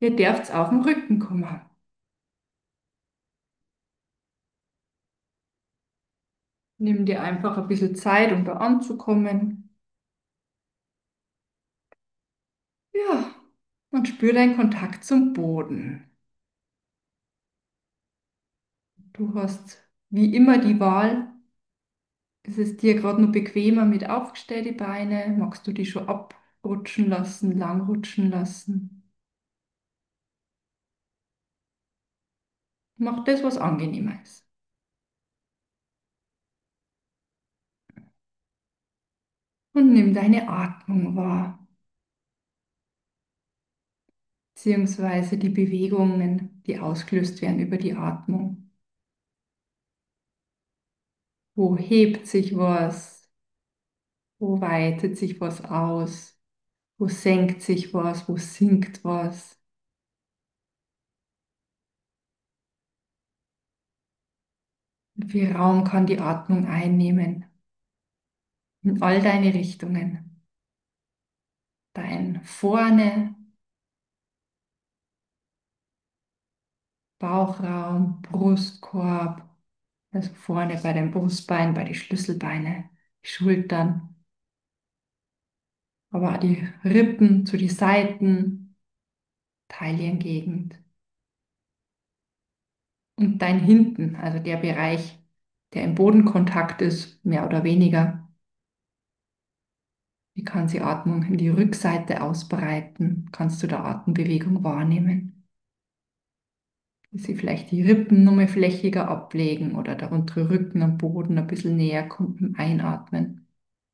Ihr dürft auf den Rücken kommen. Nimm dir einfach ein bisschen Zeit, um da anzukommen. Ja, und spür deinen Kontakt zum Boden. Du hast wie immer die Wahl, ist es dir gerade nur bequemer mit aufgestellten Beine? Magst du die schon abrutschen lassen, lang rutschen lassen? Mach das, was angenehmer ist. Und nimm deine Atmung wahr, beziehungsweise die Bewegungen, die ausgelöst werden über die Atmung. Wo hebt sich was? Wo weitet sich was aus? Wo senkt sich was? Wo sinkt was? Wie viel Raum kann die Atmung einnehmen? In all deine Richtungen. Dein vorne, Bauchraum, Brustkorb, also vorne bei den Brustbeinen, bei den Schlüsselbeine, die Schultern, aber auch die Rippen zu die Seiten, Taillengegend und dein Hinten, also der Bereich, der im Bodenkontakt ist, mehr oder weniger. Wie kann die Atmung in die Rückseite ausbreiten? Kannst du da Atembewegung wahrnehmen? Dass sie vielleicht die Rippen nochmal flächiger ablegen oder der untere Rücken am Boden ein bisschen näher kommt beim Einatmen.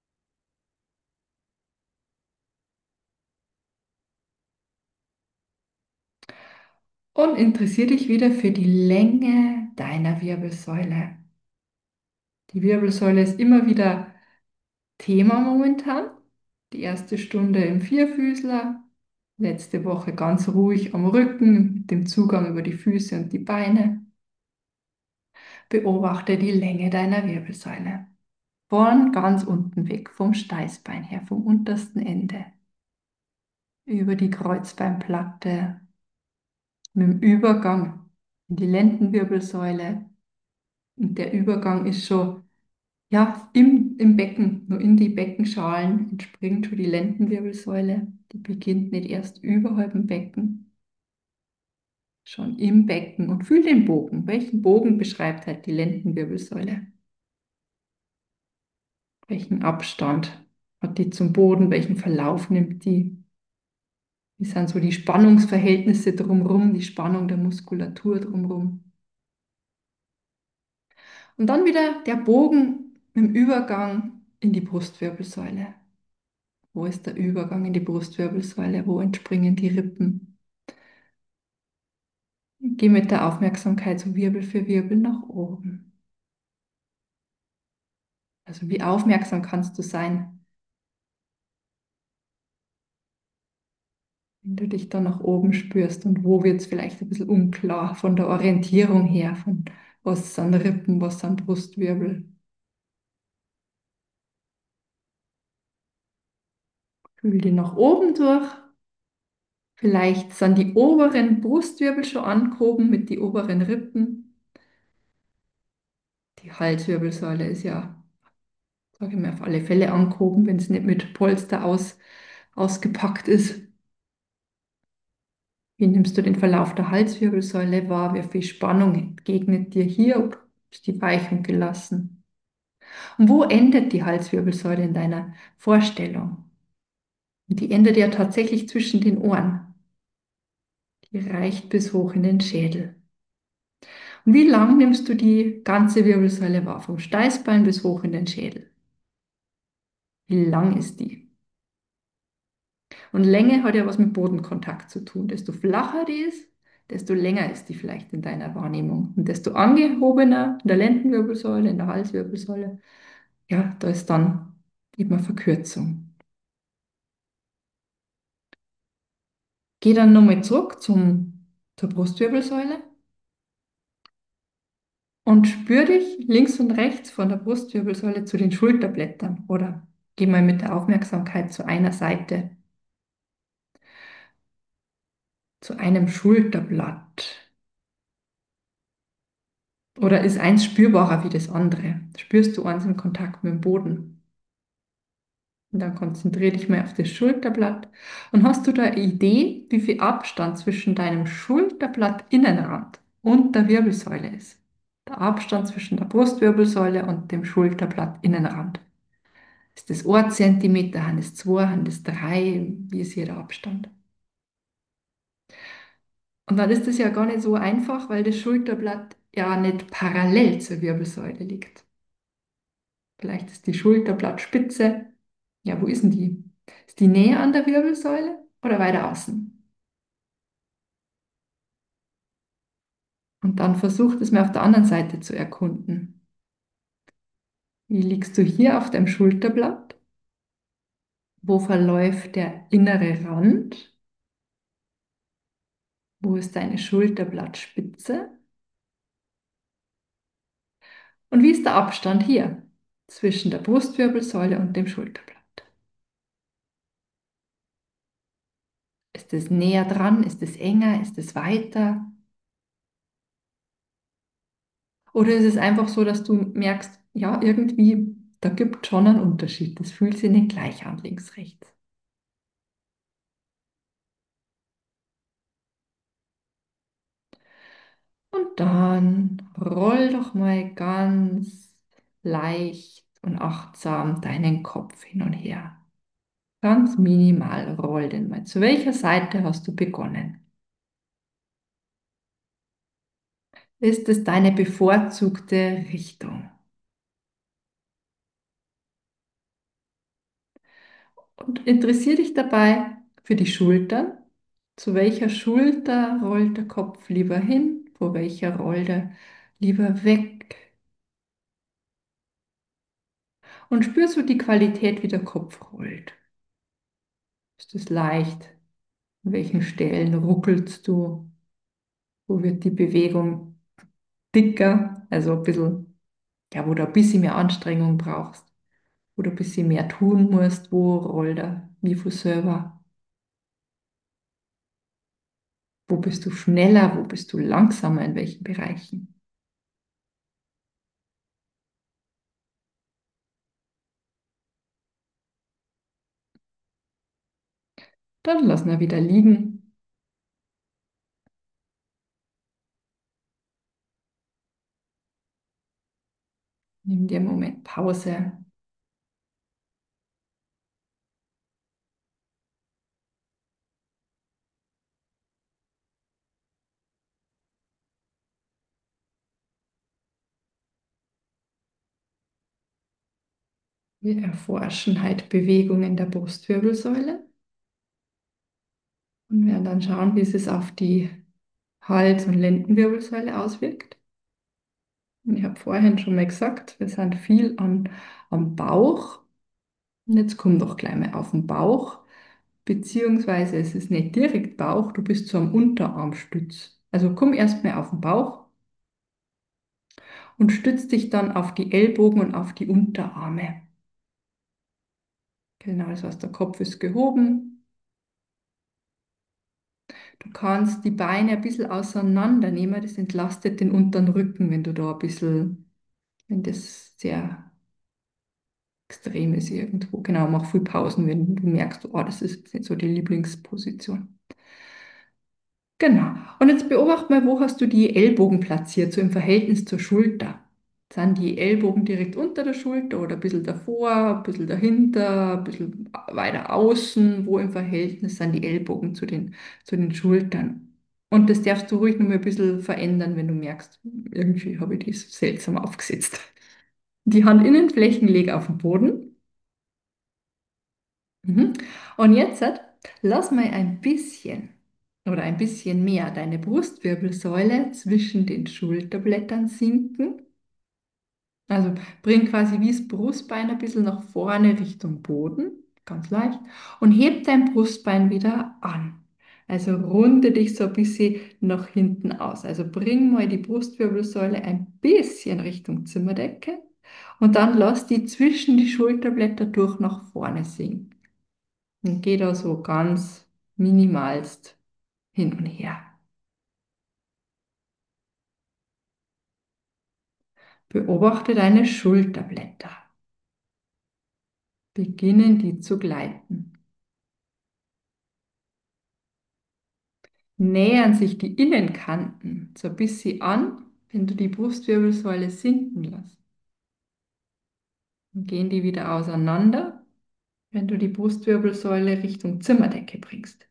Und interessier dich wieder für die Länge deiner Wirbelsäule. Die Wirbelsäule ist immer wieder Thema momentan. Die erste Stunde im Vierfüßler, letzte Woche ganz ruhig am Rücken mit dem Zugang über die Füße und die Beine. Beobachte die Länge deiner Wirbelsäule. Von ganz unten weg, vom Steißbein her, vom untersten Ende, über die Kreuzbeinplatte, mit dem Übergang in die Lendenwirbelsäule. Und der Übergang ist schon ja, im Becken, nur in die Beckenschalen entspringt schon die Lendenwirbelsäule. Die beginnt nicht erst überhalb dem Becken, schon im Becken. Und fühl den Bogen. Welchen Bogen beschreibt halt die Lendenwirbelsäule? Welchen Abstand hat die zum Boden? Welchen Verlauf nimmt die? Wie sind so die Spannungsverhältnisse drumherum, die Spannung der Muskulatur drumherum? Und dann wieder der Bogen im Übergang in die Brustwirbelsäule. Wo ist der Übergang in die Brustwirbelsäule? Wo entspringen die Rippen? Geh mit der Aufmerksamkeit so Wirbel für Wirbel nach oben. Also wie aufmerksam kannst du sein, wenn du dich dann nach oben spürst und wo wird es vielleicht ein bisschen unklar von der Orientierung her, von was sind Rippen, was sind Brustwirbel. Fühl die nach oben durch. Vielleicht sind die oberen Brustwirbel schon angehoben mit den oberen Rippen. Die Halswirbelsäule ist ja, sage ich mal, auf alle Fälle angehoben, wenn es nicht mit Polster ausgepackt ist. Wie nimmst du den Verlauf der Halswirbelsäule wahr? Wie viel Spannung entgegnet dir hier? Oder ist die weich und gelassen? Und wo endet die Halswirbelsäule in deiner Vorstellung? Und die endet ja tatsächlich zwischen den Ohren. Die reicht bis hoch in den Schädel. Und wie lang nimmst du die ganze Wirbelsäule wahr? Vom Steißbein bis hoch in den Schädel. Wie lang ist die? Und Länge hat ja was mit Bodenkontakt zu tun. Desto flacher die ist, desto länger ist die vielleicht in deiner Wahrnehmung. Und desto angehobener in der Lendenwirbelsäule, in der Halswirbelsäule, ja, da ist dann eben eine Verkürzung. Geh dann nochmal zurück zur Brustwirbelsäule und spür dich links und rechts von der Brustwirbelsäule zu den Schulterblättern oder geh mal mit der Aufmerksamkeit zu einer Seite. zu einem Schulterblatt? Oder ist eins spürbarer wie das andere? Spürst du eins im Kontakt mit dem Boden? Und dann konzentriere dich mal auf das Schulterblatt. Und hast du da eine Idee, wie viel Abstand zwischen deinem Schulterblatt-Innenrand und der Wirbelsäule ist? Der Abstand zwischen der Brustwirbelsäule und dem Schulterblatt-Innenrand. Ist das 1 Zentimeter, sind das 2, sind das 3? Wie ist hier der Abstand? Und dann ist es ja gar nicht so einfach, weil das Schulterblatt ja nicht parallel zur Wirbelsäule liegt. Vielleicht ist die Schulterblattspitze, ja, wo ist denn die? Ist die näher an der Wirbelsäule oder weiter außen? Und dann versuch das mal auf der anderen Seite zu erkunden. Wie liegst du hier auf deinem Schulterblatt? Wo verläuft der innere Rand? Wo ist deine Schulterblattspitze? Und wie ist der Abstand hier zwischen der Brustwirbelsäule und dem Schulterblatt? Ist es näher dran? Ist es enger? Ist es weiter? Oder ist es einfach so, dass du merkst, ja, irgendwie, da gibt es schon einen Unterschied. Das fühlt sich nicht gleich an, links, rechts. Und dann roll doch mal ganz leicht und achtsam deinen Kopf hin und her. Ganz minimal roll den mal. Zu welcher Seite hast du begonnen? Ist es deine bevorzugte Richtung? Und interessier dich dabei für die Schultern. Zu welcher Schulter rollt der Kopf lieber hin? Vor welcher rollt er lieber weg? Und spürst du die Qualität, wie der Kopf rollt? Ist es leicht? An welchen Stellen ruckelst du? Wo wird die Bewegung dicker? Also ein bisschen, ja, wo du ein bisschen mehr Anstrengung brauchst, wo du ein bisschen mehr tun musst, wo rollt er wie von selber? Wo bist du schneller? Wo bist du langsamer? In welchen Bereichen? Dann lass mal wieder liegen. Nimm dir einen Moment Pause. Wir erforschen halt Bewegungen der Brustwirbelsäule und werden dann schauen, wie es sich auf die Hals- und Lendenwirbelsäule auswirkt. Und ich habe vorhin schon mal gesagt, wir sind viel am Bauch. Und jetzt komm doch gleich mal auf den Bauch, beziehungsweise es ist nicht direkt Bauch, du bist so am Unterarmstütz. Also komm erst mal auf den Bauch und stütz dich dann auf die Ellbogen und auf die Unterarme. Genau, das heißt, der Kopf ist gehoben. Du kannst die Beine ein bisschen auseinandernehmen, das entlastet den unteren Rücken, wenn du da ein bisschen, wenn das sehr extrem ist irgendwo. Genau, mach viel Pausen, wenn du merkst, oh, das ist jetzt nicht so die Lieblingsposition. Genau. Und jetzt beobacht mal, wo hast du die Ellbogen platziert, so im Verhältnis zur Schulter. Sind die Ellbogen direkt unter der Schulter oder ein bisschen davor, ein bisschen dahinter, ein bisschen weiter außen? Wo im Verhältnis sind die Ellbogen zu den Schultern? Und das darfst du ruhig noch mal ein bisschen verändern, wenn du merkst, irgendwie habe ich das seltsam aufgesetzt. Die Handinnenflächen leg auf den Boden. Mhm. Und jetzt lass mal ein bisschen oder ein bisschen mehr deine Brustwirbelsäule zwischen den Schulterblättern sinken. Also bring quasi wie das Brustbein ein bisschen nach vorne Richtung Boden, ganz leicht, und heb dein Brustbein wieder an. Also runde dich so ein bisschen nach hinten aus. Also bring mal die Brustwirbelsäule ein bisschen Richtung Zimmerdecke und dann lass die zwischen die Schulterblätter durch nach vorne sinken. Und geh da so ganz minimalst hin und her. Beobachte deine Schulterblätter. Beginnen die zu gleiten. Nähern sich die Innenkanten so ein bisschen an, wenn du die Brustwirbelsäule sinken lässt. Dann gehen die wieder auseinander, wenn du die Brustwirbelsäule Richtung Zimmerdecke bringst.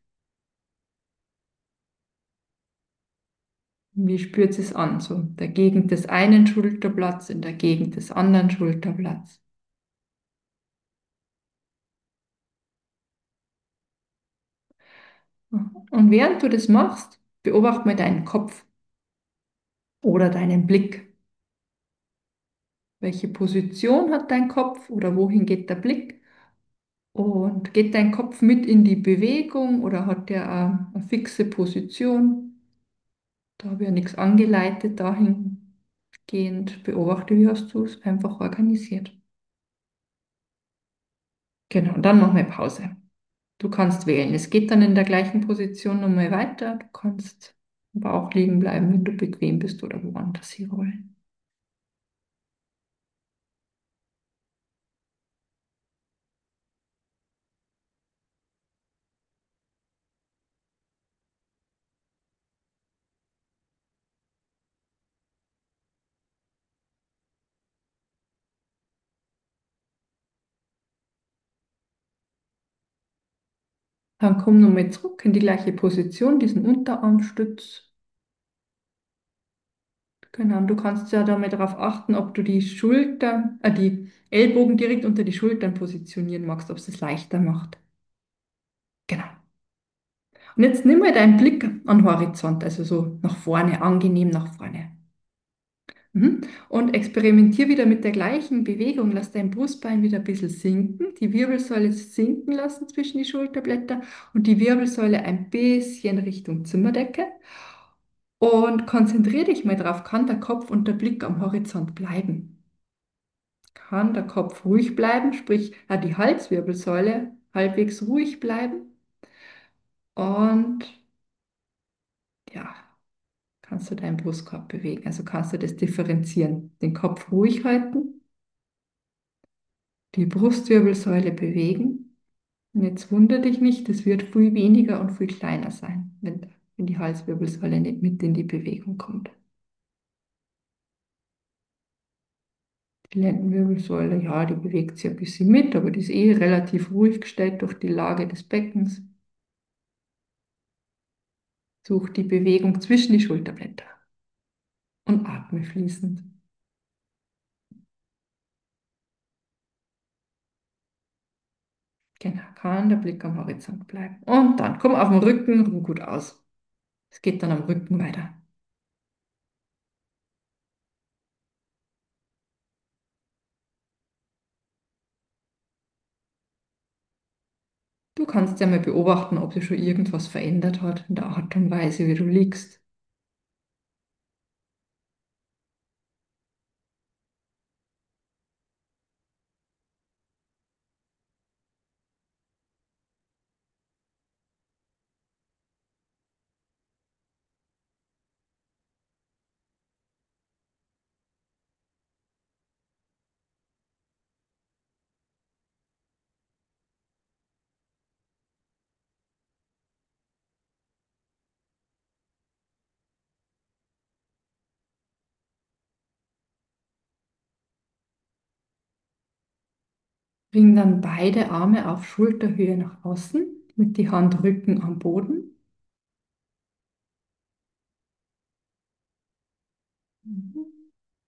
Wie spürt es an? So in der Gegend des einen Schulterblatts, in der Gegend des anderen Schulterblatts. Und während du das machst, beobachte mal deinen Kopf oder deinen Blick. Welche Position hat dein Kopf oder wohin geht der Blick? Und geht dein Kopf mit in die Bewegung oder hat der eine fixe Position? Da habe ich ja nichts angeleitet, dahingehend beobachte, wie hast du es einfach organisiert. Genau, und dann machen wir Pause. Du kannst wählen. Es geht dann in der gleichen Position nochmal weiter. Du kannst aber auch liegen bleiben, wenn du bequem bist oder woanders hinrollen. Dann komm nochmal zurück in die gleiche Position, diesen Unterarmstütz. Genau, und du kannst ja damit darauf achten, ob du die Ellbogen direkt unter die Schultern positionieren magst, ob es es leichter macht. Genau. Und jetzt nimm mal deinen Blick an den Horizont, also so nach vorne, angenehm nach vorne. Und experimentier wieder mit der gleichen Bewegung. Lass dein Brustbein wieder ein bisschen sinken, die Wirbelsäule sinken lassen zwischen die Schulterblätter und die Wirbelsäule ein bisschen Richtung Zimmerdecke. Und konzentriere dich mal drauf, kann der Kopf und der Blick am Horizont bleiben? Kann der Kopf ruhig bleiben, sprich die Halswirbelsäule halbwegs ruhig bleiben? Und ja, kannst du deinen Brustkorb bewegen? Also kannst du das differenzieren. Den Kopf ruhig halten, die Brustwirbelsäule bewegen. Und jetzt wundere dich nicht, es wird viel weniger und viel kleiner sein, wenn die Halswirbelsäule nicht mit in die Bewegung kommt. Die Lendenwirbelsäule, ja, die bewegt sich ein bisschen mit, aber die ist eh relativ ruhig gestellt durch die Lage des Beckens. Such die Bewegung zwischen die Schulterblätter und atme fließend. Genau, kann der Blick am Horizont bleiben. Und dann komm auf den Rücken, ruh gut aus. Es geht dann am Rücken weiter. Du kannst ja mal beobachten, ob sich schon irgendwas verändert hat in der Art und Weise, wie du liegst. Bring dann beide Arme auf Schulterhöhe nach außen, mit die Handrücken am Boden. Mhm.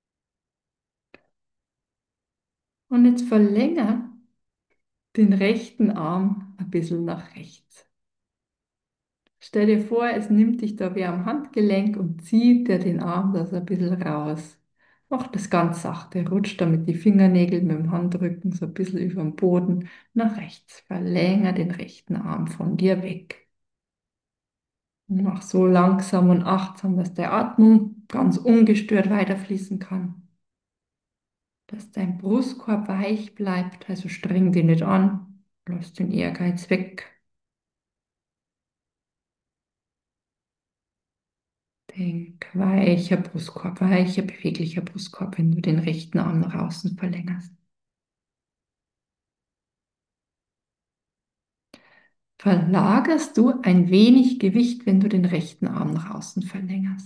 Und jetzt verlänger den rechten Arm ein bisschen nach rechts. Stell dir vor, es nimmt dich da wie am Handgelenk und zieht dir den Arm da so ein bisschen raus. Mach das ganz sachte, rutscht damit die Fingernägel mit dem Handrücken so ein bisschen über den Boden nach rechts. Verlänger den rechten Arm von dir weg. Und mach so langsam und achtsam, dass der Atmung ganz ungestört weiterfließen kann. Dass dein Brustkorb weich bleibt, also streng den nicht an, lass den Ehrgeiz weg. Denk, weicher, beweglicher Brustkorb, wenn du den rechten Arm nach außen verlängerst. Verlagerst du ein wenig Gewicht, wenn du den rechten Arm nach außen verlängerst?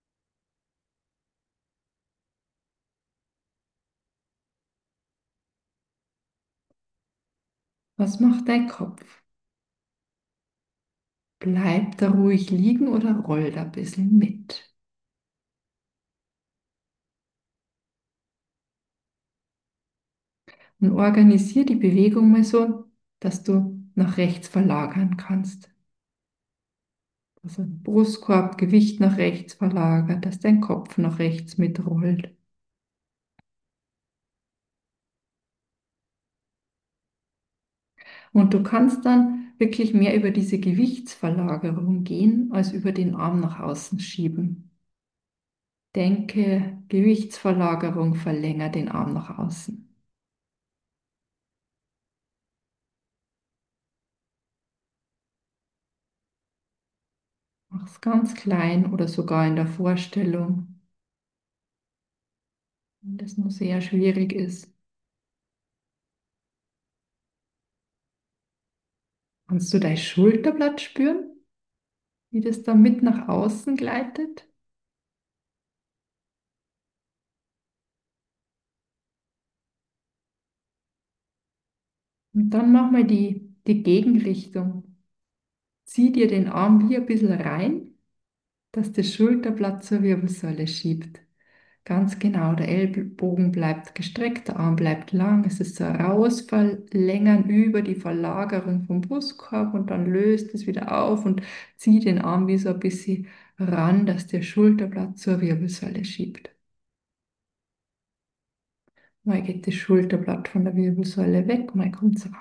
Was macht dein Kopf? Bleibt er ruhig liegen oder rollt er ein bisschen mit? Und organisier die Bewegung mal so, dass du nach rechts verlagern kannst. Also Brustkorb, Gewicht nach rechts verlagert, dass dein Kopf nach rechts mitrollt. Und du kannst dann wirklich mehr über diese Gewichtsverlagerung gehen, als über den Arm nach außen schieben. Denke, Gewichtsverlagerung, verlänger den Arm nach außen. Mach es ganz klein oder sogar in der Vorstellung, wenn das nur sehr schwierig ist. Kannst du dein Schulterblatt spüren, wie das da mit nach außen gleitet? Und dann mach mal die Gegenrichtung. Zieh dir den Arm wie ein bisschen rein, dass das Schulterblatt zur Wirbelsäule schiebt. Ganz genau, der Ellbogen bleibt gestreckt, der Arm bleibt lang. Es ist so ein Rausverlängern über die Verlagerung vom Brustkorb und dann löst es wieder auf und zieht den Arm wie so ein bisschen ran, dass der Schulterblatt zur Wirbelsäule schiebt. Mal geht das Schulterblatt von der Wirbelsäule weg, mal kommt es ran.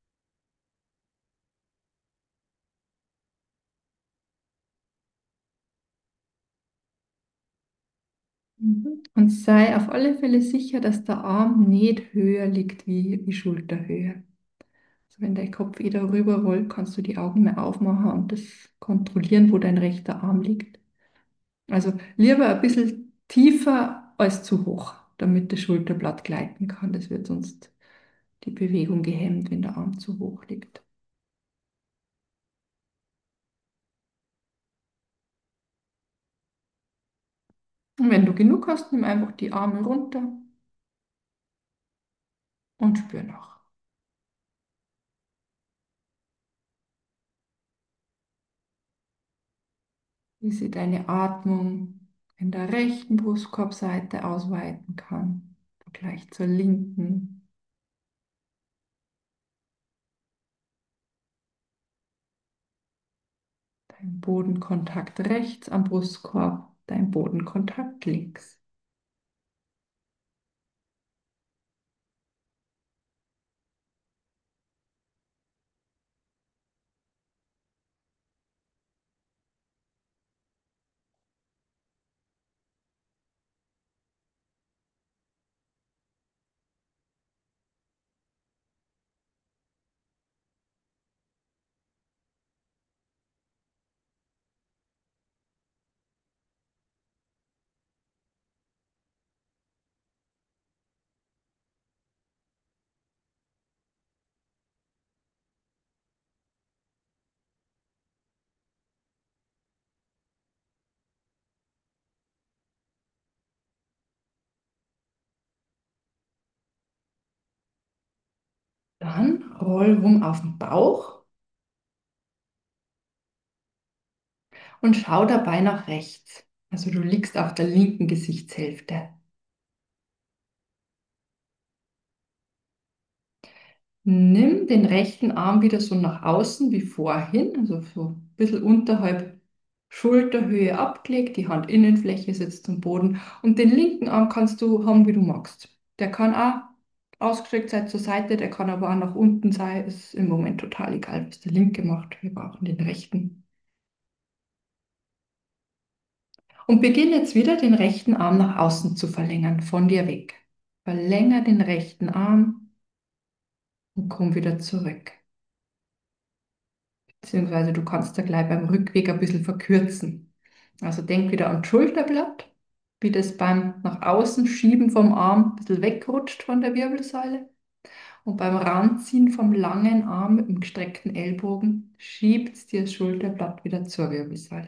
Und sei auf alle Fälle sicher, dass der Arm nicht höher liegt wie Schulterhöhe. Also wenn dein Kopf eh darüber rollt, kannst du die Augen mehr aufmachen und das kontrollieren, wo dein rechter Arm liegt. Also lieber ein bisschen tiefer als zu hoch, damit das Schulterblatt gleiten kann. Das wird sonst die Bewegung gehemmt, wenn der Arm zu hoch liegt. Und wenn du genug hast, nimm einfach die Arme runter und spür nach. Wie sie deine Atmung in der rechten Brustkorbseite ausweiten kann, im Vergleich zur linken. Dein Bodenkontakt rechts am Brustkorb, dein Bodenkontakt links. Dann roll rum auf den Bauch und schau dabei nach rechts. Also du liegst auf der linken Gesichtshälfte. Nimm den rechten Arm wieder so nach außen wie vorhin, also so ein bisschen unterhalb Schulterhöhe abgelegt, die Handinnenfläche sitzt zum Boden und den linken Arm kannst du haben, wie du magst. Der kann auch ausgestreckt sein zur Seite, der kann aber auch nach unten sein, ist im Moment total egal, was der linke macht. Wir brauchen den rechten. Und beginn jetzt wieder den rechten Arm nach außen zu verlängern, von dir weg. Verlänger den rechten Arm und komm wieder zurück. Beziehungsweise du kannst da gleich beim Rückweg ein bisschen verkürzen. Also denk wieder an das Schulterblatt, wie das beim nach außen schieben vom Arm ein bisschen wegrutscht von der Wirbelsäule. Und beim Ranziehen vom langen Arm mit dem gestreckten Ellbogen schiebt es dir das Schulterblatt wieder zur Wirbelsäule.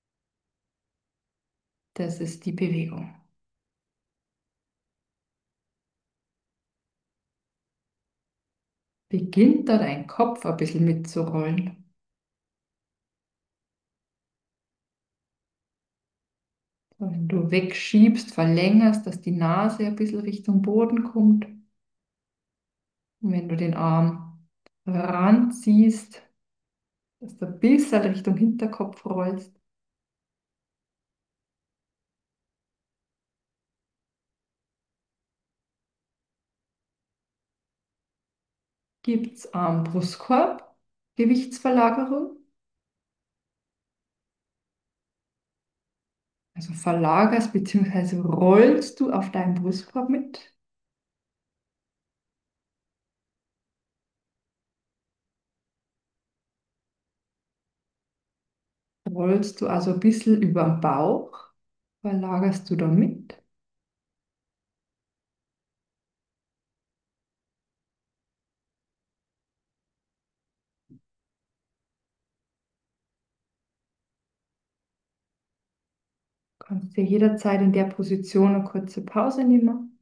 Das ist die Bewegung. Beginnt da dein Kopf ein bisschen mitzurollen. So, wenn du wegschiebst, verlängerst, dass die Nase ein bisschen Richtung Boden kommt. Und wenn du den Arm ranziehst, dass du ein bisschen Richtung Hinterkopf rollst, gibt es Arm-Brustkorb, Gewichtsverlagerung. Also verlagerst bzw. rollst du auf deinem Brustkorb mit. Rollst du also ein bisschen über den Bauch, verlagerst du da mit. Kannst dir jederzeit in der Position eine kurze Pause nehmen.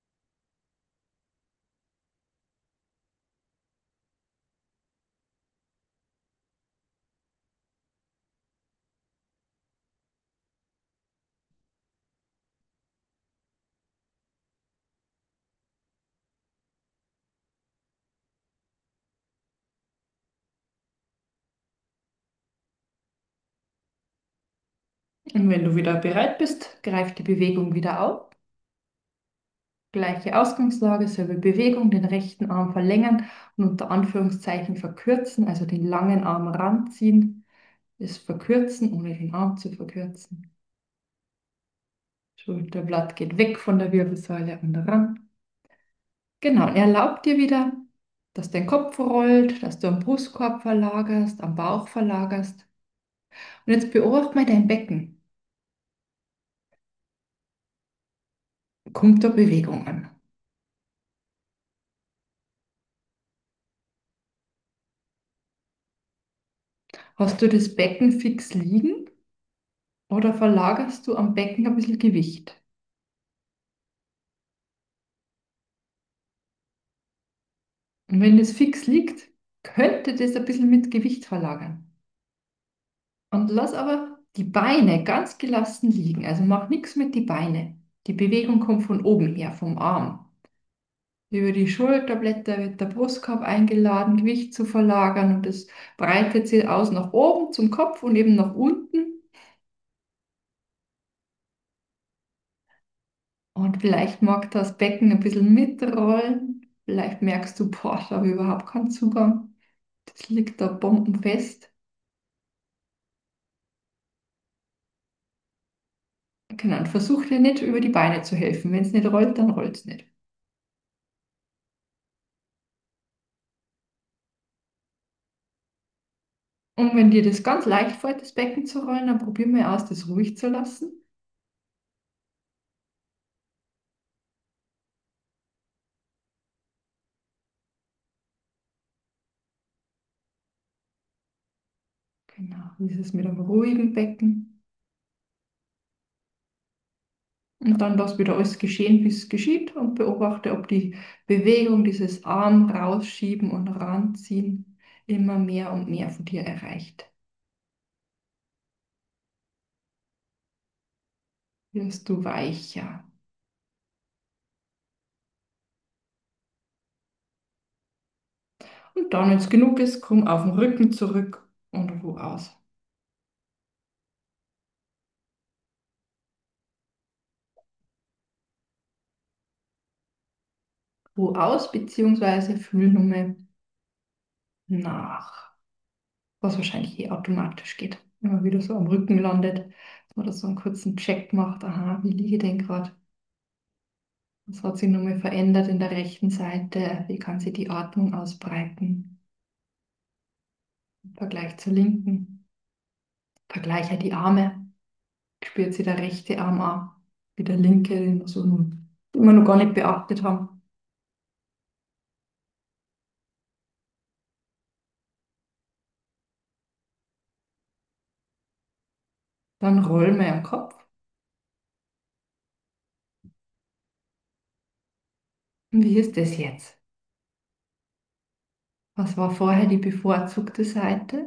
Und wenn du wieder bereit bist, greif die Bewegung wieder auf. Gleiche Ausgangslage, selbe Bewegung, den rechten Arm verlängern und unter Anführungszeichen verkürzen, also den langen Arm ranziehen, das verkürzen, ohne den Arm zu verkürzen. Schulterblatt geht weg von der Wirbelsäule und ran. Genau, und erlaub dir wieder, dass dein Kopf rollt, dass du am Brustkorb verlagerst, am Bauch verlagerst. Und jetzt beobachte mal dein Becken. Kommt da Bewegung an? Hast du das Becken fix liegen oder verlagerst du am Becken ein bisschen Gewicht? Und wenn das fix liegt, könnte das ein bisschen mit Gewicht verlagern. Und lass aber die Beine ganz gelassen liegen. Also mach nichts mit die Beine. Die Bewegung kommt von oben her, vom Arm. Über die Schulterblätter wird der Brustkorb eingeladen, Gewicht zu verlagern und es breitet sich aus nach oben zum Kopf und eben nach unten. Und vielleicht mag das Becken ein bisschen mitrollen. Vielleicht merkst du, boah, da habe ich überhaupt keinen Zugang. Das liegt da bombenfest. Genau, und versuch dir nicht über die Beine zu helfen. Wenn es nicht rollt, dann rollt es nicht. Und wenn dir das ganz leicht fällt, das Becken zu rollen, dann probier mal aus, das ruhig zu lassen. Genau, wie ist es mit einem ruhigen Becken? Und dann lass wieder alles geschehen, wie es geschieht und beobachte, ob die Bewegung, dieses Arm rausschieben und ranziehen, immer mehr und mehr von dir erreicht. Wirst du weicher. Und dann, wenn es genug ist, komm auf den Rücken zurück und ruh aus. Ruh aus, beziehungsweise fühl nur mal nach, was wahrscheinlich eh automatisch geht, wenn man wieder so am Rücken landet, dass man da so einen kurzen Check macht, aha, wie liege ich denn gerade? Was hat sich nochmal verändert in der rechten Seite? Wie kann sich die Atmung ausbreiten? Im Vergleich zur linken. Vergleiche die Arme. Spürt sich der rechte Arm an, wie der linke, den wir noch gar nicht beachtet haben. Dann rollen wir am Kopf. Und wie ist das jetzt? Was war vorher die bevorzugte Seite?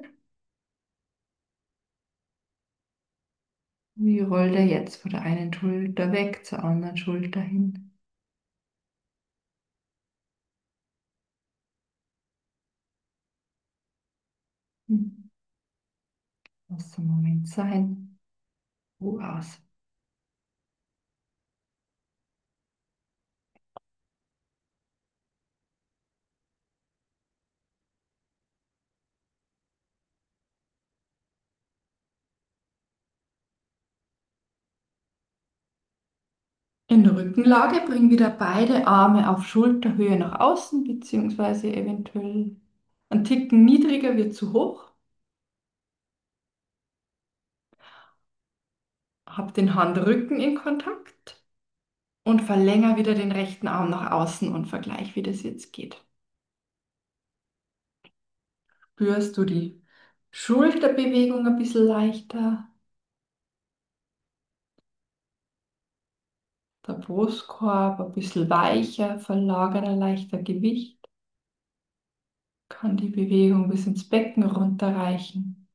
Wie rollt er jetzt von der einen Schulter weg zur anderen Schulter hin? Hm. Lass einen Moment sein. Ruhe aus. In der Rückenlage bring wieder beide Arme auf Schulterhöhe nach außen, beziehungsweise eventuell ein Ticken niedriger wird zu hoch. Hab den Handrücken in Kontakt und verlänger wieder den rechten Arm nach außen und vergleich, wie das jetzt geht. Spürst du die Schulterbewegung ein bisschen leichter, der Brustkorb ein bisschen weicher, verlagert ein leichter Gewicht, kann die Bewegung bis ins Becken runterreichen.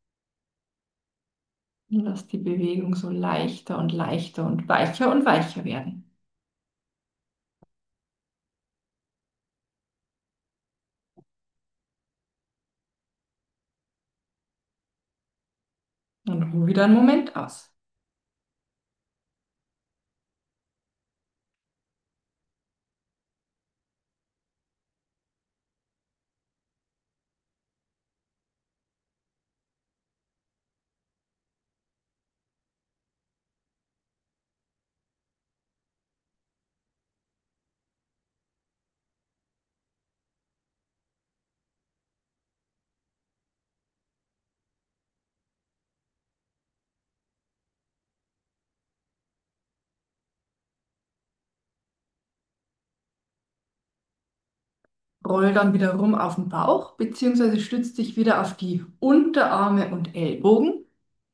Lass die Bewegung so leichter und weicher werden. Und ruhe wieder einen Moment aus. Roll dann wieder rum auf den Bauch, beziehungsweise stütz dich wieder auf die Unterarme und Ellbogen.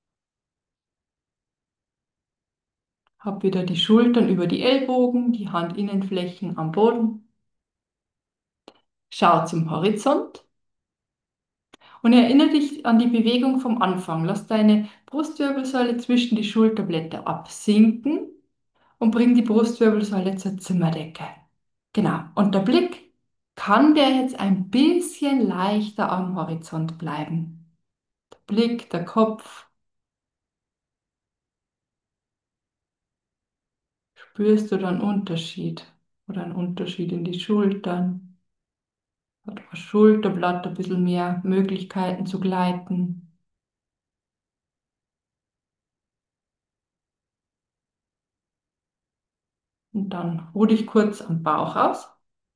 Hab wieder die Schultern über die Ellbogen, die Handinnenflächen am Boden. Schau zum Horizont und erinnere dich an die Bewegung vom Anfang. Lass deine Brustwirbelsäule zwischen die Schulterblätter absinken und bring die Brustwirbelsäule zur Zimmerdecke. Genau. Und der Blick, kann der jetzt ein bisschen leichter am Horizont bleiben? Der Blick, der Kopf, spürst du da einen Unterschied oder einen Unterschied in die Schultern? Hat das Schulterblatt ein bisschen mehr Möglichkeiten zu gleiten? Und dann ruh dich kurz am Bauch aus.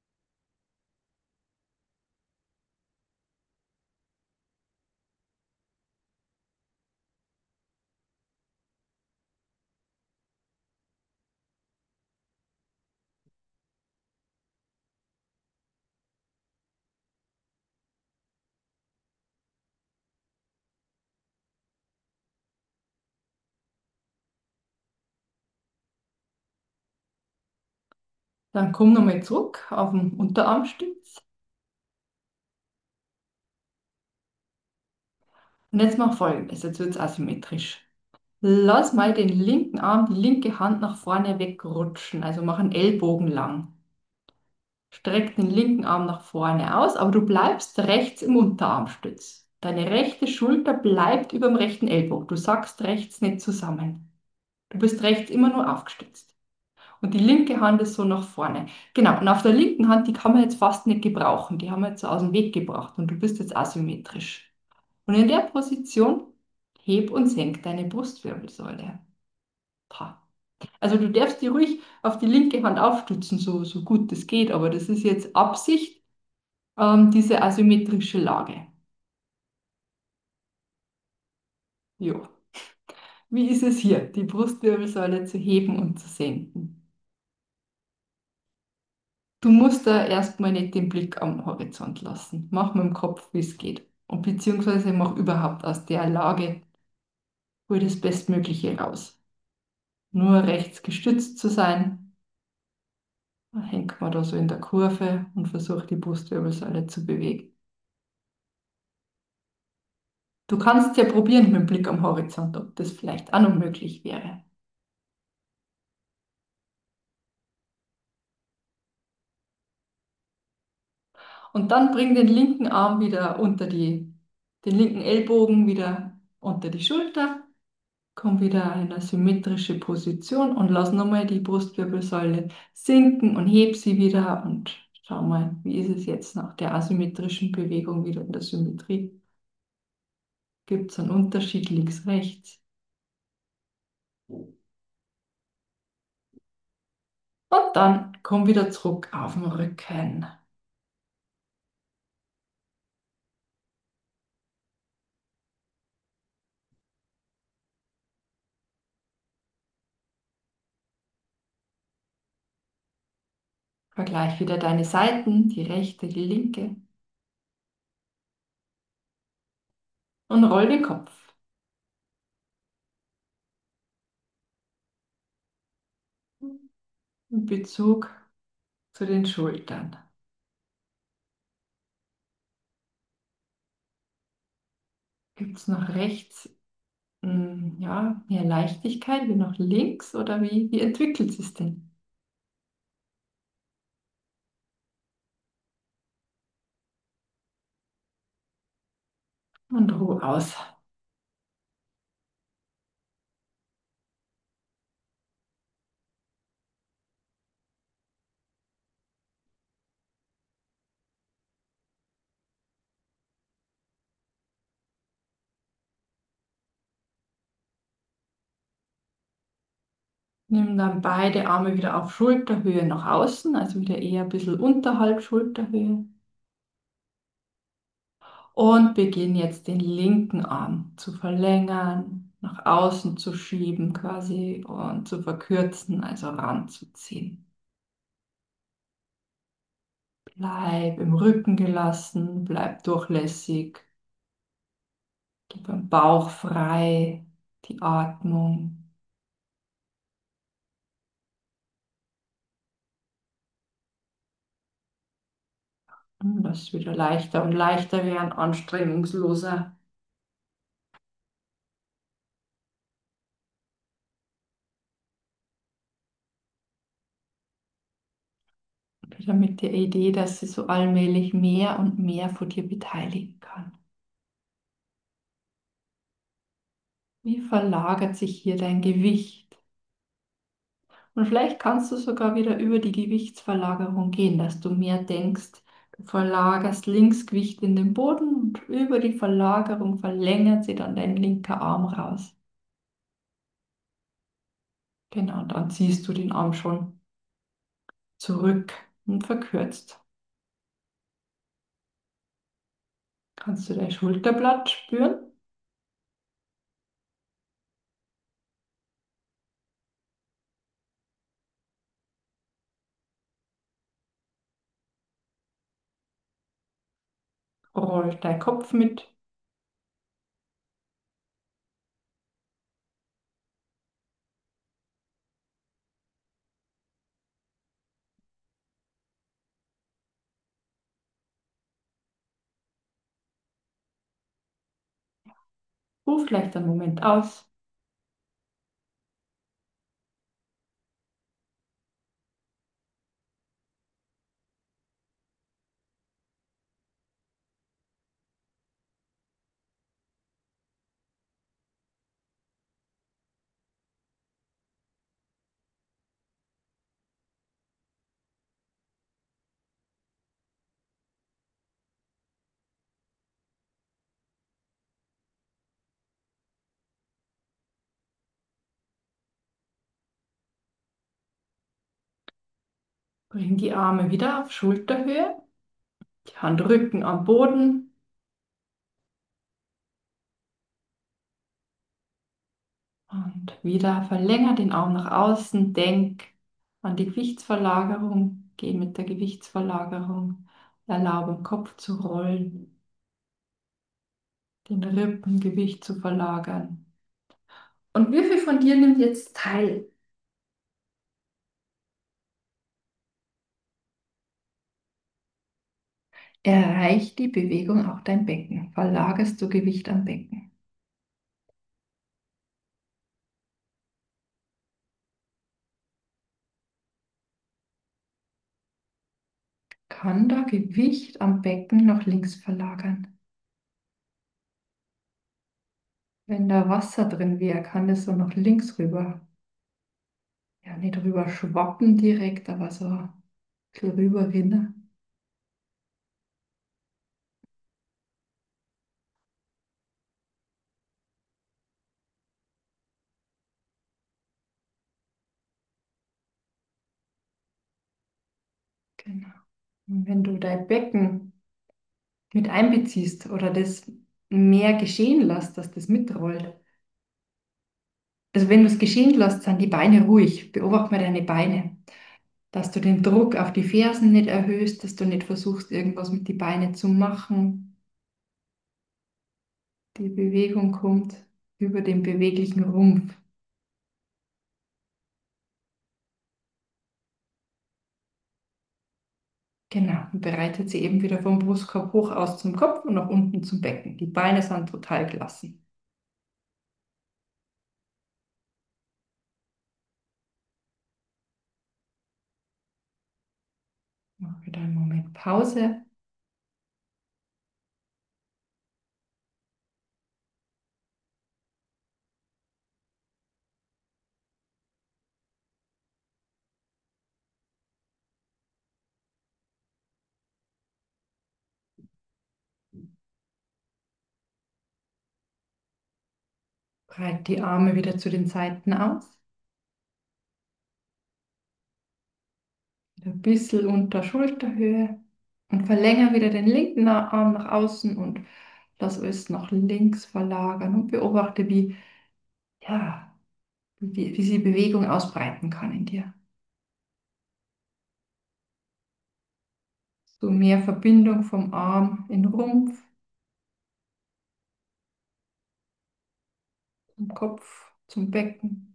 Dann komm nochmal zurück auf den Unterarmstütz. Und jetzt mach Folgendes, jetzt wird es asymmetrisch. Lass mal den linken Arm, die linke Hand nach vorne wegrutschen, also mach einen Ellbogen lang. Streck den linken Arm nach vorne aus, aber du bleibst rechts im Unterarmstütz. Deine rechte Schulter bleibt über dem rechten Ellbogen. Du sackst rechts nicht zusammen. Du bist rechts immer nur aufgestützt. Und die linke Hand ist so nach vorne. Genau, und auf der linken Hand, die kann man jetzt fast nicht gebrauchen. Die haben wir jetzt so aus dem Weg gebracht und du bist jetzt asymmetrisch. Und in der Position heb und senk deine Brustwirbelsäule. Pah. Also du darfst die ruhig auf die linke Hand aufstützen, so gut es geht, aber das ist jetzt Absicht, diese asymmetrische Lage. Jo. Wie ist es hier, die Brustwirbelsäule zu heben und zu senken? Du musst da erstmal nicht den Blick am Horizont lassen. Mach mit dem Kopf, wie es geht. Und beziehungsweise mach überhaupt aus der Lage, hol das Bestmögliche raus. Nur rechts gestützt zu sein, dann hängt man da so in der Kurve und versucht die Brustwirbelsäule zu bewegen. Du kannst ja probieren mit dem Blick am Horizont, ob das vielleicht auch noch möglich wäre. Und dann bring den linken Arm wieder den linken Ellbogen wieder unter die Schulter. Komm wieder in eine symmetrische Position und lass nochmal die Brustwirbelsäule sinken und heb sie wieder und schau mal, wie ist es jetzt nach der asymmetrischen Bewegung wieder in der Symmetrie? Gibt es einen Unterschied links, rechts? Und dann komm wieder zurück auf den Rücken. Vergleich wieder deine Seiten, die rechte, die linke und roll den Kopf in Bezug zu den Schultern. Gibt es nach rechts ja, mehr Leichtigkeit wie nach links oder wie entwickelt es denn? Und ruh aus. Nimm dann beide Arme wieder auf Schulterhöhe nach außen, also wieder eher ein bisschen unterhalb Schulterhöhe. Und beginn jetzt den linken Arm zu verlängern, nach außen zu schieben quasi und zu verkürzen, also ranzuziehen. Bleib im Rücken gelassen, bleib durchlässig, gib den Bauch frei, die Atmung. Und lass wieder leichter und leichter werden, anstrengungsloser. Wieder mit der Idee, dass sie so allmählich mehr und mehr von dir beteiligen kann. Wie verlagert sich hier dein Gewicht? Und vielleicht kannst du sogar wieder über die Gewichtsverlagerung gehen, dass du mehr denkst, du verlagerst links Gewicht in den Boden und über die Verlagerung verlängert sie dann dein linker Arm raus. Genau, dann ziehst du den Arm schon zurück und verkürzt. Kannst du dein Schulterblatt spüren? Rollt dein Kopf mit. Ruf vielleicht einen Moment aus. Bring die Arme wieder auf Schulterhöhe. Die Handrücken am Boden. wieder. Verlänger den Arm nach außen, denk an die Gewichtsverlagerung, geh mit der Gewichtsverlagerung, erlaube den Kopf zu rollen, den Rippengewicht zu verlagern. Und wie viel von dir nimmt jetzt teil? Erreicht die Bewegung auch dein Becken? Verlagerst du Gewicht am Becken? Kann da Gewicht am Becken nach links verlagern? Wenn da Wasser drin wäre, kann das so nach links rüber. Ja, nicht rüber schwappen direkt, aber so ein bisschen rüber rinnen. Genau. Und wenn du dein Becken mit einbeziehst oder das mehr geschehen lässt, dass das mitrollt. Also wenn du es geschehen lässt, sind die Beine ruhig. Beobachte mal deine Beine. Dass du den Druck auf die Fersen nicht erhöhst, dass du nicht versuchst, irgendwas mit den Beinen zu machen. Die Bewegung kommt über den beweglichen Rumpf. Genau, und bereitet sie eben wieder vom Brustkorb hoch aus zum Kopf und nach unten zum Becken. Die Beine sind total gelassen. Mach wieder einen Moment Pause. Breit die Arme wieder zu den Seiten aus. Wieder ein bisschen unter Schulterhöhe. Und verlängere wieder den linken Arm nach außen und lass es nach links verlagern und beobachte, ja, wie sie Bewegung ausbreiten kann in dir. So mehr Verbindung vom Arm in den Rumpf, zum Kopf, zum Becken.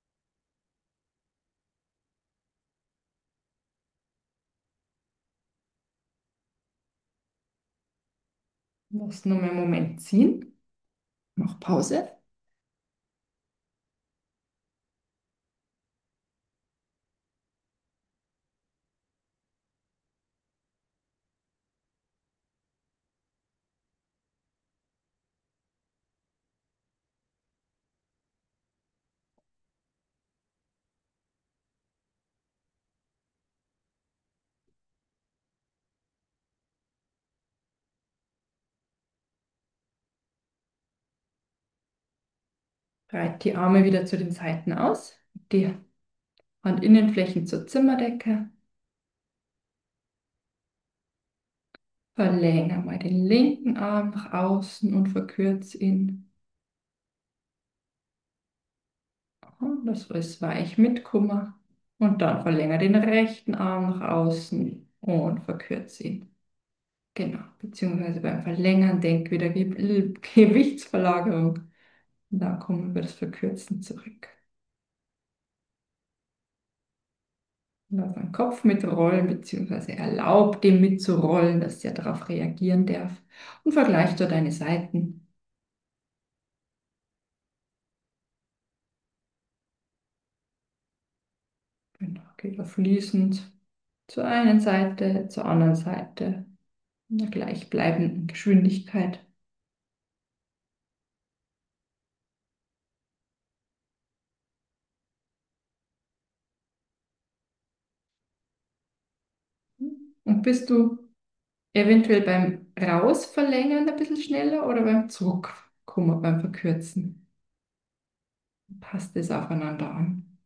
Lass nur einen Moment ziehen. Mach Pause. Breit die Arme wieder zu den Seiten aus. Die Handinnenflächen zur Zimmerdecke. Verlängere mal den linken Arm nach außen und verkürze ihn. Das ist weich mit Kummer. Und dann verlängere den rechten Arm nach außen und verkürze ihn. Genau, beziehungsweise beim Verlängern denk wieder Gewichtsverlagerung. Und dann kommen wir über das Verkürzen zurück. Lass den Kopf mitrollen, beziehungsweise erlaub dem mitzurollen, dass der darauf reagieren darf. Und vergleich dort deine Seiten. Genau, geht er fließend zur einen Seite, zur anderen Seite, in der gleichbleibenden Geschwindigkeit. Und bist du eventuell beim Rausverlängern ein bisschen schneller oder beim Zurückkommen, beim Verkürzen? Passt es aufeinander an?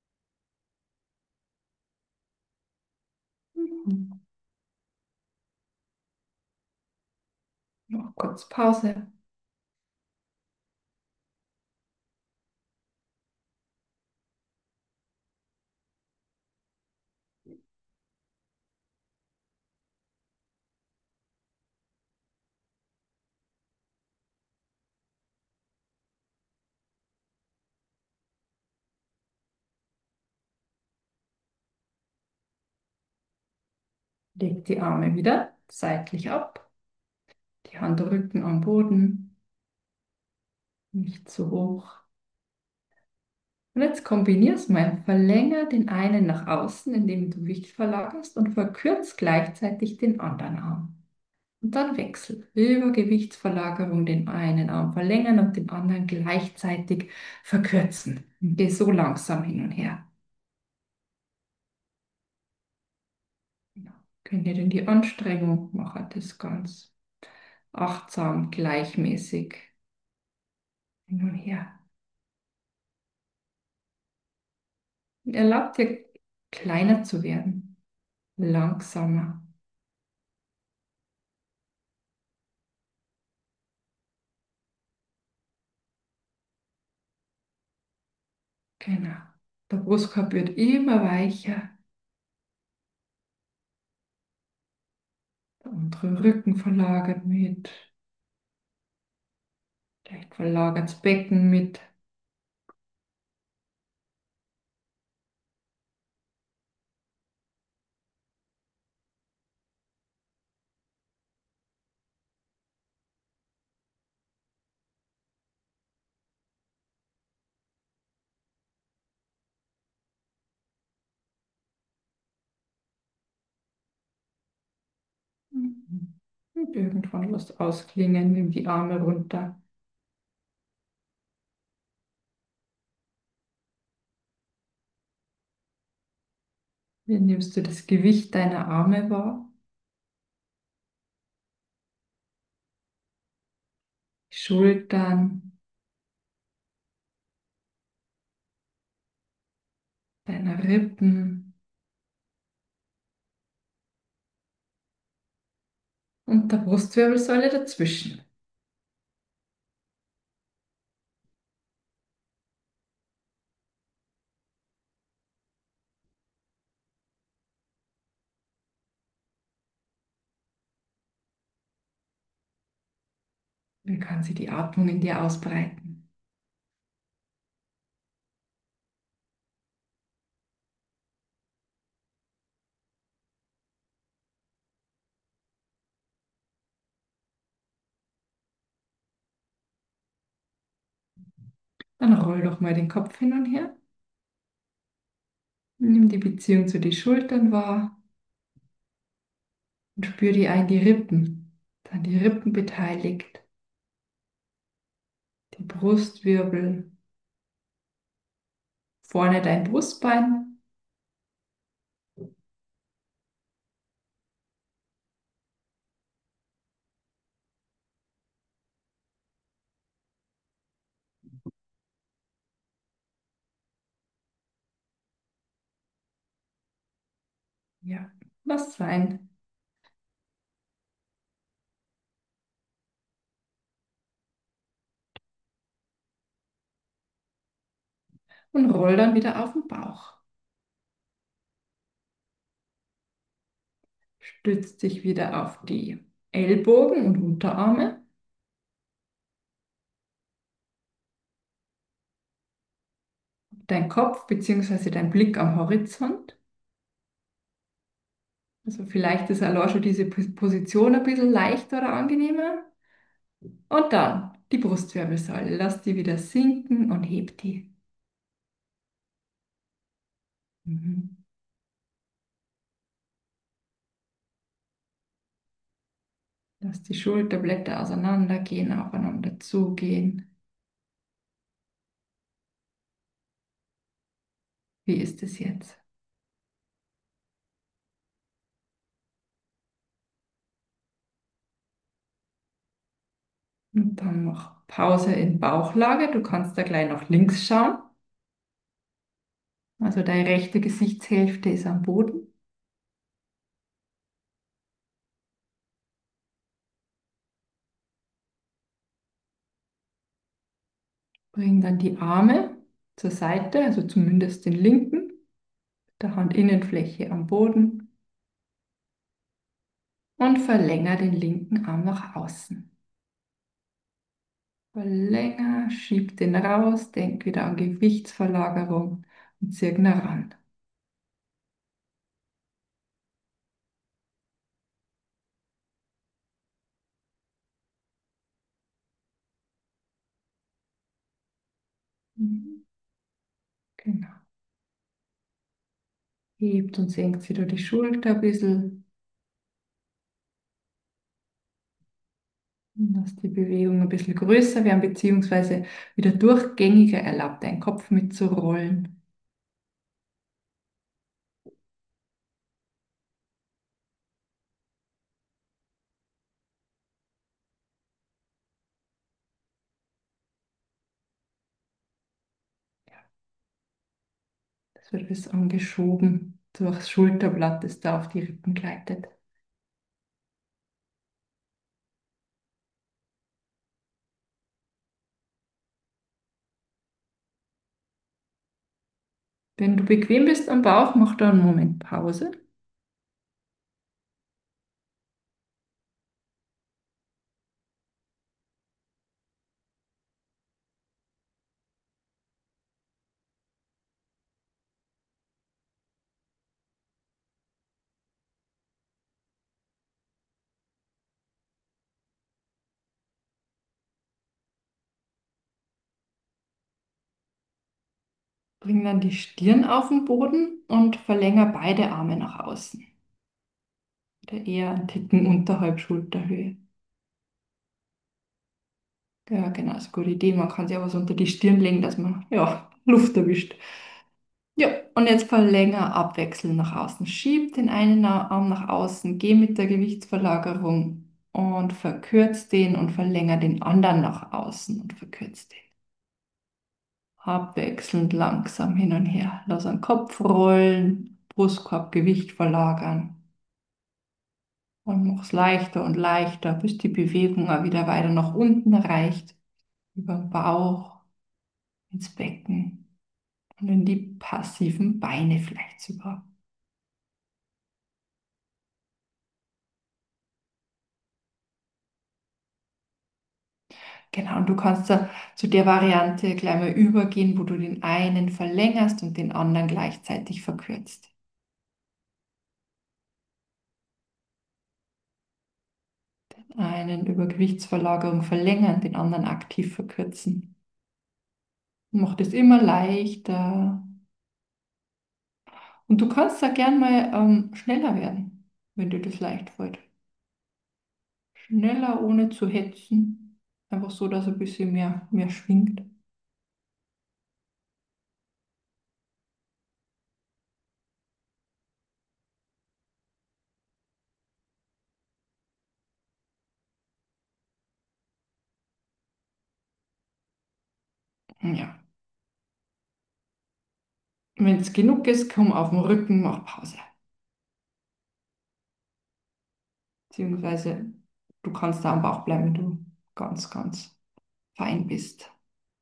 Mhm. kurz Pause. Leg die Arme wieder seitlich ab, die Handrücken am Boden, nicht zu hoch. Und jetzt kombinier's mal. Verlänger den einen nach außen, indem du Gewicht verlagerst und verkürzt gleichzeitig den anderen Arm. Und dann wechsel. Über Gewichtsverlagerung den einen Arm verlängern und den anderen gleichzeitig verkürzen. Und geh so langsam hin und her. Ja. Gönn dir denn die Anstrengung, mach halt das ganz achtsam, gleichmäßig hin und her. Und erlaub dir, kleiner zu werden, langsamer. Genau. Der Brustkorb wird immer weicher, der untere Rücken verlagert mit, vielleicht verlagert das Becken mit. Mhm. Und irgendwann lässt ausklingen, nimm die Arme runter. Wie nimmst du das Gewicht deiner Arme wahr? Schultern, deiner Rippen und der Brustwirbelsäule dazwischen. Wie kann sie die Atmung in dir ausbreiten? Dann roll doch mal den Kopf hin und her. Nimm die Beziehung zu den Schultern wahr und spür die Rippen. Dann die Rippen beteiligt, die Brustwirbel, vorne dein Brustbein. Ja, lass sein. Und roll dann wieder auf den Bauch. Stütz dich wieder auf die Ellbogen und Unterarme. Dein Kopf bzw. dein Blick am Horizont. Also vielleicht ist allein schon diese Position ein bisschen leichter oder angenehmer. Und dann die Brustwirbelsäule. Lass die wieder sinken und heb die. Mhm. Lass die Schulterblätter auseinandergehen, aufeinander zugehen. Wie ist es jetzt? Und dann noch Pause in Bauchlage. Du kannst da gleich nach links schauen. Also deine rechte Gesichtshälfte ist am Boden. Bring dann die Arme zur Seite, also zumindest den linken, der Handinnenfläche am Boden und verlängere den linken Arm nach außen. Verlänger, schieb den raus, denk wieder an Gewichtsverlagerung und zieh ihn ran. Mhm. Genau. Hebt und senkt wieder die Schulter ein bisschen. Lass die Bewegung ein bisschen größer werden, beziehungsweise wieder durchgängiger. Erlaubt deinen Kopf mitzurollen. Das wird bis angeschoben durchs Schulterblatt, das da auf die Rippen gleitet. Wenn du bequem bist am Bauch, mach da einen Moment Pause. Bring dann die Stirn auf den Boden und verlänger beide Arme nach außen. Oder eher einen Ticken unterhalb Schulterhöhe. Ja, genau, ist eine gute Idee. Man kann sich aber so unter die Stirn legen, dass man ja, Luft erwischt. Ja, und jetzt verlänger abwechselnd nach außen. Schieb den einen Arm nach außen, geh mit der Gewichtsverlagerung und verkürzt den und verlänger den anderen nach außen und verkürzt den. Abwechselnd langsam hin und her. Lass den Kopf rollen, Brustkorb, Gewicht verlagern und mach's leichter und leichter, bis die Bewegung auch wieder weiter nach unten reicht, über den Bauch, ins Becken und in die passiven Beine vielleicht sogar. Genau, und du kannst da zu der Variante gleich mal übergehen, wo du den einen verlängerst und den anderen gleichzeitig verkürzt. Einen über Gewichtsverlagerung verlängern, den anderen aktiv verkürzen. Mach das immer leichter. Und du kannst da gern mal schneller werden, wenn dir das leicht fällt. Schneller, ohne zu hetzen. Einfach so, dass ein bisschen mehr schwingt. Ja. Wenn es genug ist, komm auf den Rücken, mach Pause. Beziehungsweise du kannst da am Bauch bleiben, wenn du ganz fein bist.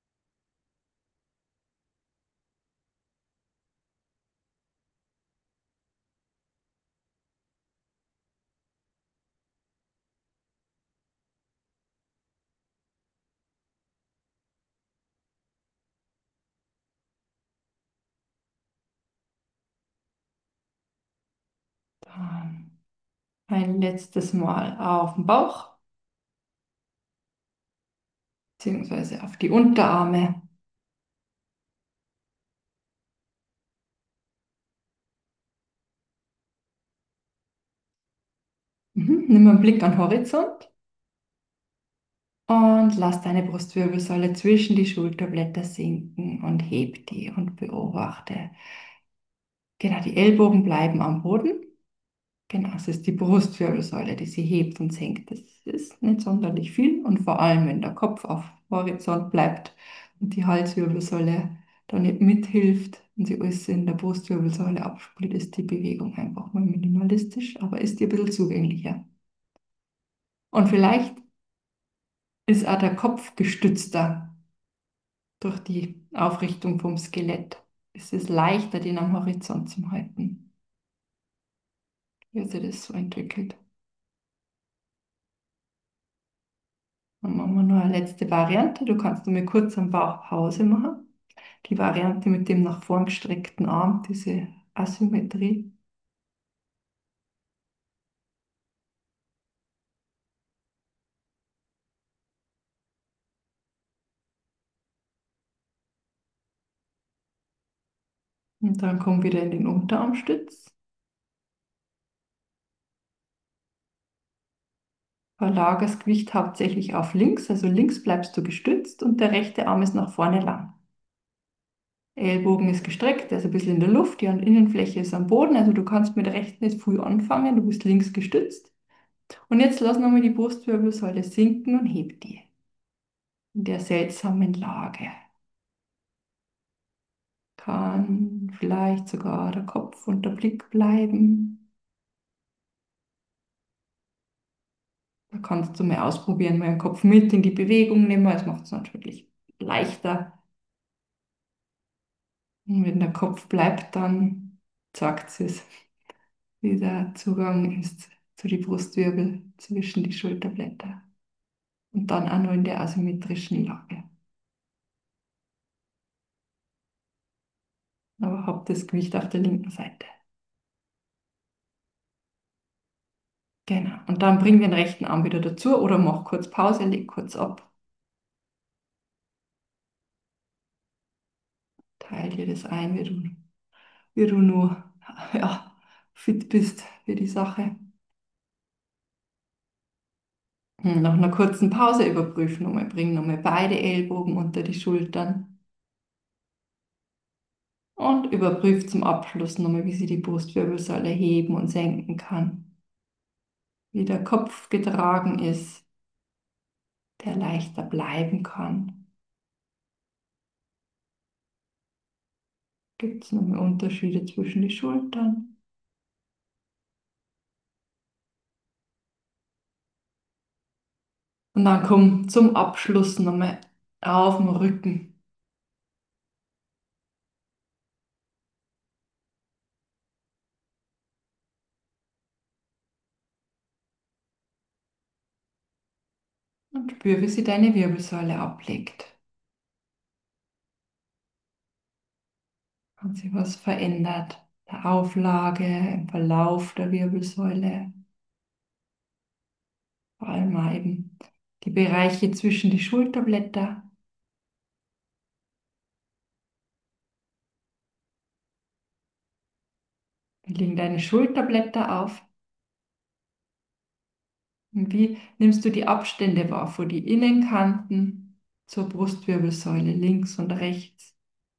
Dann ein letztes Mal auf den Bauch, beziehungsweise auf die Unterarme. Nimm einen Blick an den Horizont und lass deine Brustwirbelsäule zwischen die Schulterblätter sinken und heb die und beobachte. Genau, die Ellbogen bleiben am Boden. Genau, es ist die Brustwirbelsäule, die sie hebt und senkt. Das ist nicht sonderlich viel und vor allem, wenn der Kopf auf Horizont bleibt und die Halswirbelsäule da nicht mithilft und sie alles in der Brustwirbelsäule abspielt, ist die Bewegung einfach mal minimalistisch, aber ist dir ein bisschen zugänglicher. Und vielleicht ist auch der Kopf gestützter. durch die Aufrichtung vom Skelett. Es ist leichter, den am Horizont zu halten, wie sich das so entwickelt. Dann machen wir noch eine letzte Variante. Du kannst nur mal kurz am Bauch Pause machen. Die Variante mit dem nach vorn gestreckten Arm, diese Asymmetrie. Und dann komm wieder in den Unterarmstütz. Verlager das Gewicht hauptsächlich auf links, also links bleibst du gestützt und der rechte Arm ist nach vorne lang. Ellbogen ist gestreckt, der ist ein bisschen in der Luft, die Innenfläche ist am Boden, also du kannst mit rechts nicht früh anfangen, du bist links gestützt. Und jetzt lass nochmal die Brustwirbelsäule sinken und heb die in der seltsamen Lage. Kann vielleicht sogar der Kopf und der Blick bleiben. Da kannst du mal ausprobieren, mal den Kopf mit in die Bewegung nehmen, es macht es natürlich leichter. Und wenn der Kopf bleibt, dann sagt es, wie der Zugang ist zu die Brustwirbel zwischen die Schulterblätter. Und dann auch noch in der asymmetrischen Lage. Aber hab das Gewicht auf der linken Seite. Genau. Und dann bring den rechten Arm wieder dazu oder mach kurz Pause, leg kurz ab. Teil dir das ein, wie du nur ja, fit bist für die Sache. Nach einer kurzen Pause überprüfen nochmal, bring nochmal beide Ellbogen unter die Schultern und überprüf zum Abschluss nochmal, wie sie die Brustwirbelsäule heben und senken kann. Wie der Kopf getragen ist, der leichter bleiben kann. Gibt es nochmal Unterschiede zwischen die Schultern? Und dann komm zum Abschluss nochmal auf den Rücken. Und spür, wie sie deine Wirbelsäule ablegt. Hat sich was verändert? Der Auflage, im Verlauf der Wirbelsäule, vor allem mal eben die Bereiche zwischen die Schulterblätter. Wie liegen deine Schulterblätter auf? Und wie nimmst du die Abstände wahr vor die Innenkanten zur Brustwirbelsäule links und rechts?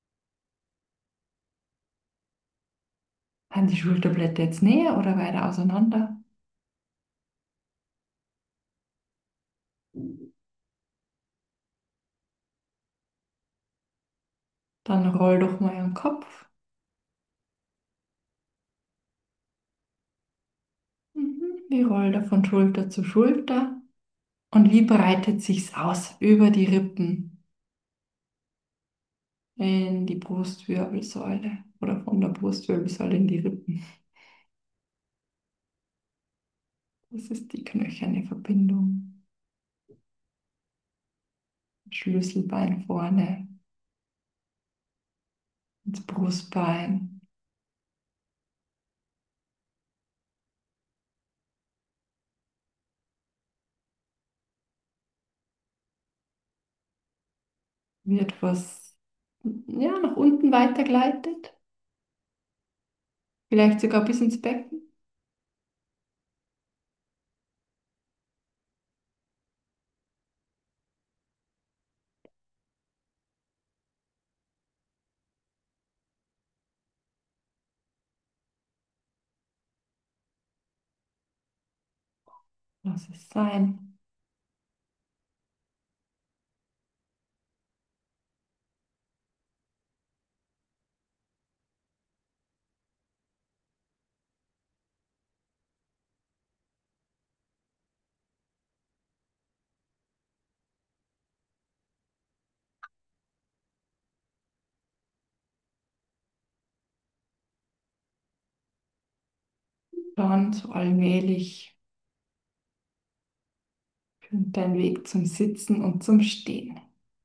Haben die Schulterblätter jetzt näher oder weiter auseinander? Dann roll doch mal am Kopf. Wie rollt er von Schulter zu Schulter? Und wie breitet sich's aus über die Rippen in die Brustwirbelsäule oder von der Brustwirbelsäule in die Rippen? Das ist die knöcherne Verbindung. Schlüsselbein vorne, ins Brustbein. Wird was ja, nach unten weitergleitet, vielleicht sogar bis ins Becken. Lass es sein. Dann so allmählich führt dein Weg zum Sitzen und zum Stehen.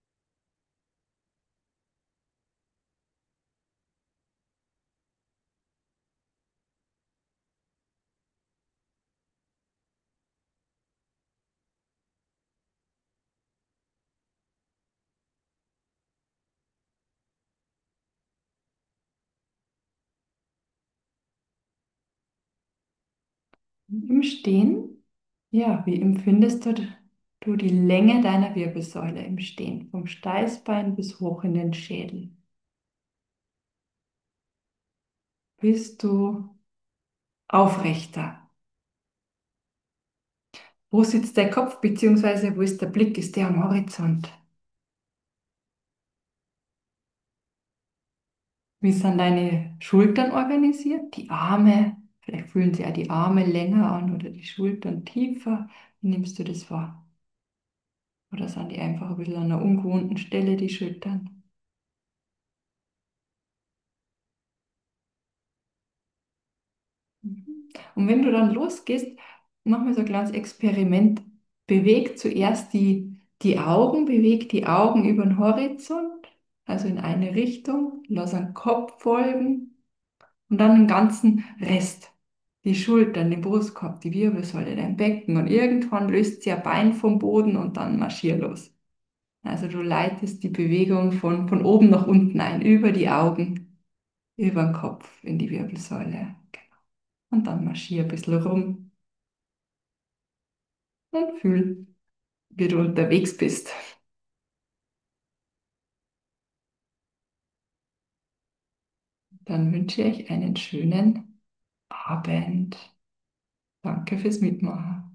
Im Stehen, ja, wie empfindest du die Länge deiner Wirbelsäule im Stehen, vom Steißbein bis hoch in den Schädel? Bist du aufrechter? Wo sitzt der Kopf, beziehungsweise wo ist der Blick? Ist der am Horizont? Wie sind deine Schultern organisiert? Die Arme? Vielleicht fühlen sich ja die Arme länger an oder die Schultern tiefer. Wie nimmst du das wahr? Oder sind die einfach ein bisschen an einer ungewohnten Stelle, die Schultern? Mhm. Und wenn du dann losgehst, mach mal so ein kleines Experiment. Beweg zuerst die Augen, beweg die Augen über den Horizont, also in eine Richtung, lass den Kopf folgen und dann den ganzen Rest. Die Schultern, den Brustkorb, die Wirbelsäule, dein Becken und irgendwann löst sie ein Bein vom Boden und dann marschier los. Also du leitest die Bewegung von oben nach unten ein, über die Augen, über den Kopf in die Wirbelsäule. Und dann marschier ein bisschen rum und fühl, wie du unterwegs bist. Dann wünsche ich einen schönen Abend. Danke fürs Mitmachen.